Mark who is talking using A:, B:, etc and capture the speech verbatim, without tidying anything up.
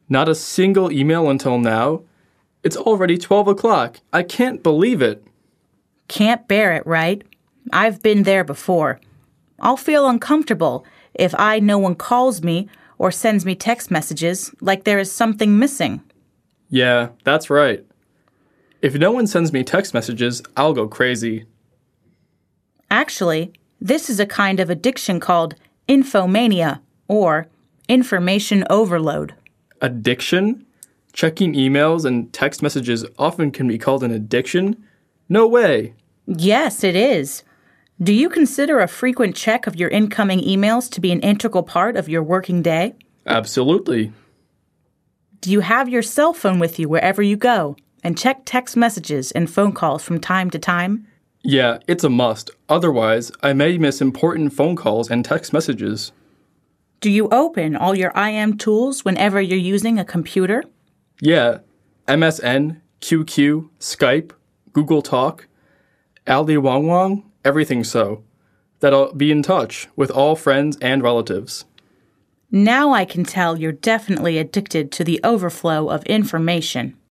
A: Not a single email until now. It's already twelve o'clock. I can't believe it.
B: Can't bear it, right? I've been there before. I'll feel uncomfortable if I no one calls me or sends me text messages like there is something missing.
A: Yeah, that's right. If no one sends me text messages, I'll go crazy.
B: Actually, this is a kind of addiction called infomania or information overload.
A: Addiction? Checking emails and text messages often can be called an addiction? No way.
B: Yes, it is. Do you consider a frequent check of your incoming emails to be an integral part of your working day?
A: Absolutely.
B: Do you have your cell phone with you wherever you go and check text messages and phone calls from time to time?
A: Yeah, it's a must. Otherwise, I may miss important phone calls and text messages.
B: Do you open all your I M tools whenever you're using a computer?
A: Yeah, M S N, Q Q, Skype, Google Talk, Ali Wong Wong, everything so. That I'll be in touch with all friends and relatives.
B: Now I can tell you're definitely addicted to the overflow of information.